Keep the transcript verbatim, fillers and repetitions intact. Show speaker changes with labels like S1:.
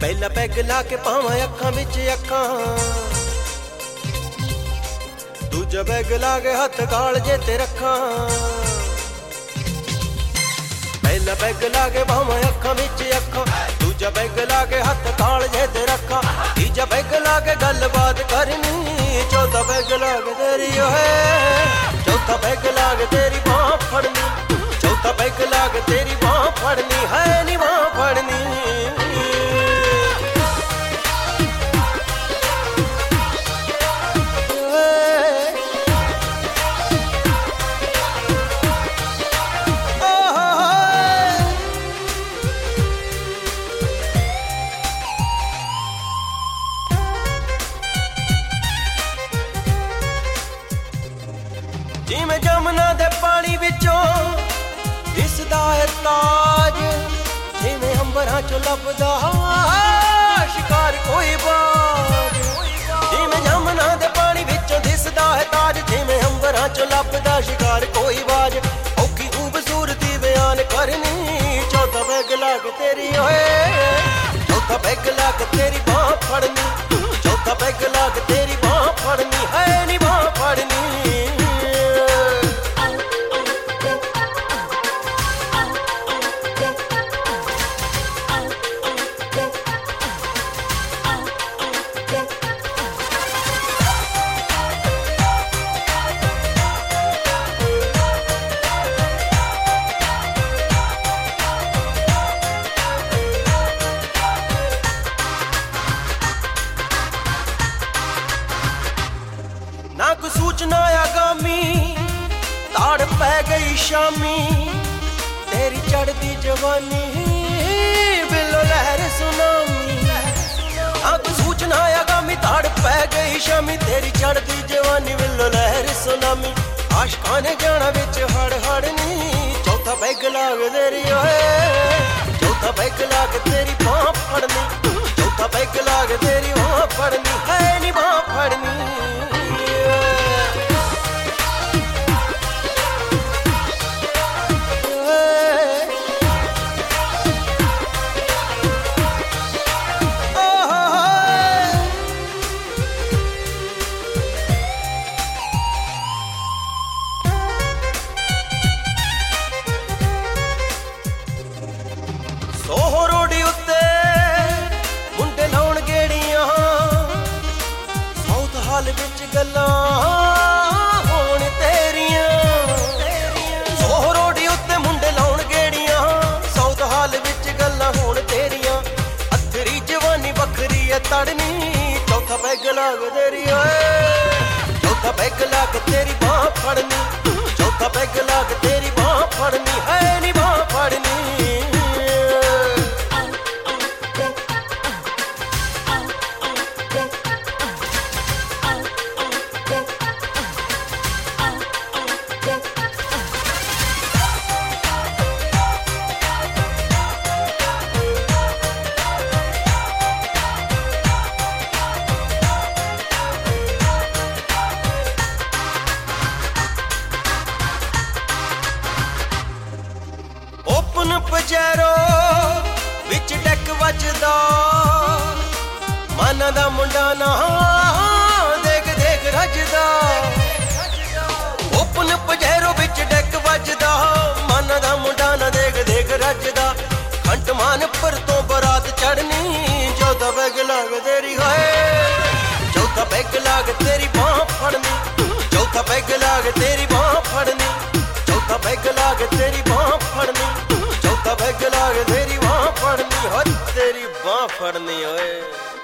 S1: पहला पैग ला के पावां अखां विच अखां, दूजा पैग ला के हथ कालजे ते रखां। पहला पैग ला के पावां अखां विच अखां, दूजा पैग ला के हथ कालजे ते रखां। तीजा पैग ला के गलबात करनी, चौथा पैग ला के तेरी ओए, चौथा पैग ला के तेरी बांह फड़नी, चौथा पैग ला के तेरी बांह फड़नी है नी बांह फड़नी। जिमें जमुना दे पानी विचों दिसदा है ताज, जिमें अंबरां चों लभदा शिकार कोई बाज। जिमें जमुना दे पानी विचों दिसदा है ताज, जिमें अंबरां चों लभदा शिकार कोई बाज। औखी खूबसूरती बयान करनी, चौथा पैग ला के तेरी ओए, चौथा पैग ला के तेरी बांह फड़नी, चौथा पैग ला के तेरी बांह फड़नी है नी बांह फड़नी। ना को सूचना आगामी, ताड़ पै गई शामी, तेरी चढ़ती जवानी बिलो लहर सुनामी। ना को सूचना आगामी, ताड़ पै गई शामी, तेरी चढ़ती जवानी बिलो लहर सुनामी। आशिकां ने जाना विच हड़ हड़नी, चौथा पैग ला के तेरी ओए, चौथा पैग ला के तेरी बांह फड़नी, चौथा पैग ला के तेरी बांह फड़नी है नी बांह फड़नी। सोहो रोडी उत्ते मुंडे लाउण गेड़ियां, साउथ हाल विच गल्लां होण तेरियां। सोहो रोडी उत्ते मुंडे लाउण गेड़ियां, साउथ हाल विच गल्लां होण तेरियां। अथरी जवानी बखरी है तड़नी, चौथा पैग ला के तेरी ओए, चौथा पैग ला के तेरी बांह फड़नी, चौथा पैग ला के तेरी बांह फड़नी है नी बांह फड़नी। ओपन पजैरो विच डैक वजदा, माना दा मुंडा ना देख देख रजदा। ओपन पजैरो विच डैक वजदा, माना दा मुंडा ना देख देख रजदा। खंट मान पर तो बरात चढ़नी, चौथा पैग ला के तेरी होए, चौथा पैग ला के तेरी बांह फड़नी, चौथा पैग ला के तेरी बांह फड़नी, चौथा पैग ला के तेरी बांह फड़नी, चौथा पैग ला के तेरी बांह फड़नी हो तेरी बांह फड़नी ओए।